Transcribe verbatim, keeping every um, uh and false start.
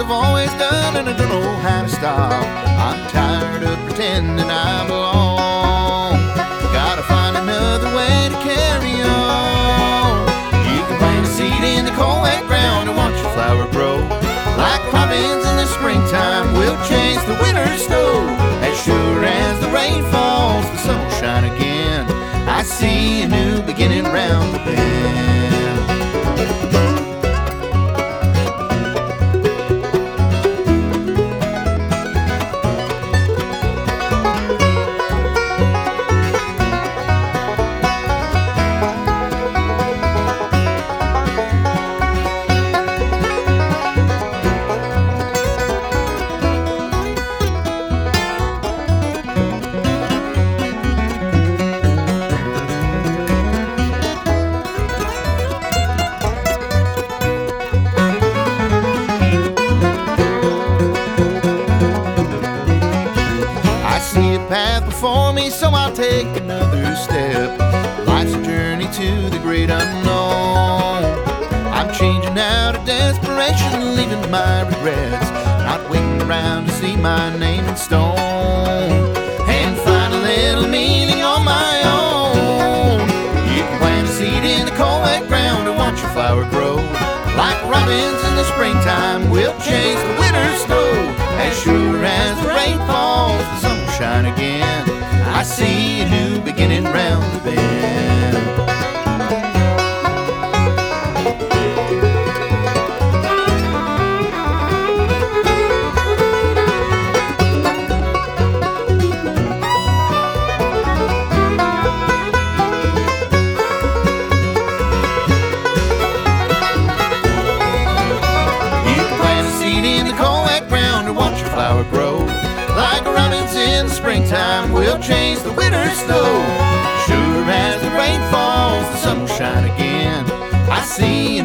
I've always done, and I don't know how to stop. I'm tired of pretending I belong. Gotta find another way to carry on. You can plant a seed in the cold wet ground and watch your flower grow. Like robins in the springtime, we'll chase the winter's snow. As sure as the rain falls, the sun will shine again. I see a new beginning round the bend. Path before me, so I'll take another step. Life's a journey to the great unknown. I'm changing out of desperation, leaving my regrets, not waiting around to see my name in stone and find a little meaning on my own. You can plant a seed in the cold wet ground and watch your flower grow. Like robins in the springtime, we'll chase the winter's snow. As sure as the rain falls, the sun will shine again. I see a new beginning round the bend. Flower grow. Like robins in the springtime, we'll chase the winter's snow. Sure as the rain falls, the sun will shine again. I see